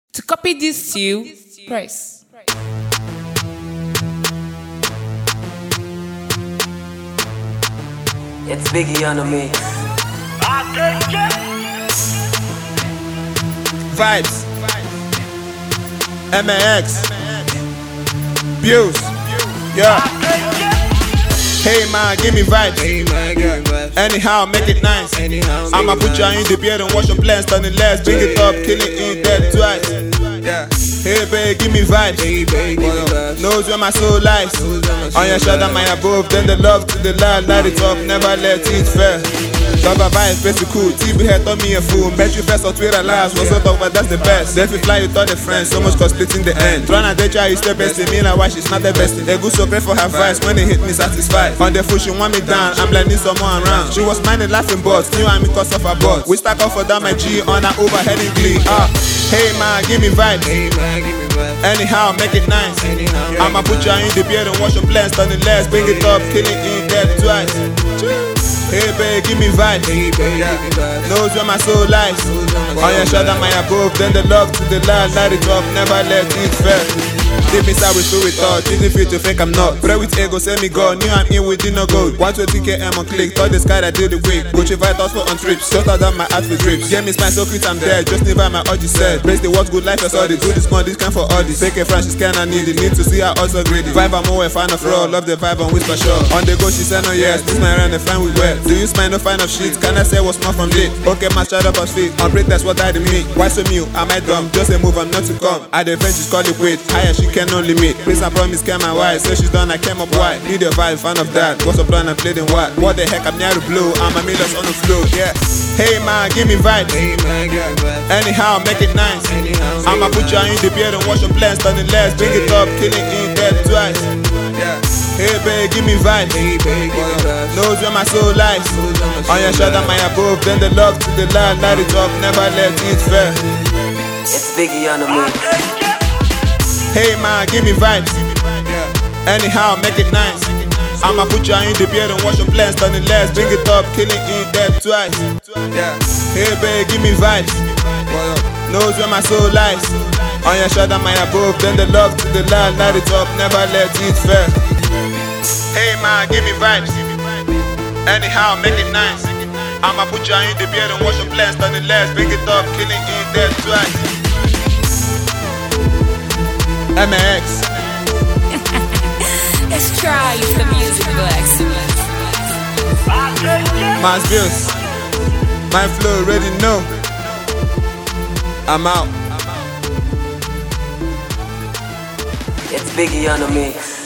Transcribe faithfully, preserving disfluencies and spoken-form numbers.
To copy this to press. It's Biggie on the mix. Vibes. M A X. Views. Yeah. Hey man, give me vibes. Hey man, give me vibes. Anyhow, make it nice. Anyhow, I'ma make it put you in the beard and wash your plans, turn it less, bring it up, kill it in dead twice. Yeah. Hey babe, give me vibes. Hey babe, give me vibes. Knows where my soul lies. On your shoulder, my above, then the love to the light, light it up, never let it fail. Cover vibes, pretty cool. T V head told me a fool. Bet you first on Twitter lives. Was so talk, but that's the best. Then if you fly, you thought the friends. So much cause splitting the end. Tryna date you, is the best. Me like why she's not the best. They good so great for her vibes. When they hit me, satisfied. On the foot, she want me down. I'm like, need someone around. She was minding laughing, but knew I'm because of her butt. We stack off for down my G on her overhead in glee. Ah, hey man, give me vibes. Hey man, give me vibes. Anyhow, make it nice. Anyhow, I'ma put you in the beard and wash your plans, turn it less, bring it up, kill it in dead twice. Hey babe, give me vibes. Hey babe, give me vibes. Knows where my soul lies. On your shoulder, my above, then the love to the light, light it up, never let it fail. Deep inside we feel with thought, easy for you to think I'm not. Pray with ego, say me go, knew I'm in with no gold. one twenty K M on click, thought the sky that did the week. Gucci Vite also on trips, shut out down my ass with drips. Get me spine so quick, I'm dead, just nearby my urge said. Brace the what's good life, I saw the do this one, this kind for all this. Take a friend, she's kinda needy, need to see her also greedy. Vibe I'm more a fan of raw, love the vibe on whisper sure. On the go she said no yes, this my run the fine with wet. Do you smile no fine of shit, can I say what's more from lit? Okay my shut up on feet, on break that's what I did me. Why so mute, am I dumb? Just a move, I'm not to come. I the bench is called it quit, higher she can only meet. Please I promise care my wife, say she's done, I came up white. Need your vibe, fan of that, what's up plan and played in what? What the heck, I'm near the blue, I'm a millions on the floor, yeah. Hey man, give me vibes. Hey man, give me vibes. Anyhow, make it nice. Anyhow, I'ma put you in the beard and wash your plans, turn it less, bring it up, kill it in dead twice. Yeah. Hey babe, give me vibes. Hey babe, give me vibes. Knows where my soul lies. On your shoulder, my above, then the love to the light, light it up, never let it fail. It's Biggie on the mix. Hey man, give me vibes. Anyhow, make it nice. I'ma put you in the beard and wash your plans, turn it less, bring it up, kill it in dead twice. Yeah. Hey babe, give me vibes. Knows where my soul lies. On your shoulder, my above, then the love to the light, light it up, never let it fail. Hey man, give me vibes. Anyhow, make it nice. I'ma put you in the beard and wash your plans, turn it less, bring it up, kill it in dead twice. M A X. Let's try the music of excellence. Man's views. My flow already know. I'm out. It's Biggie on the mix.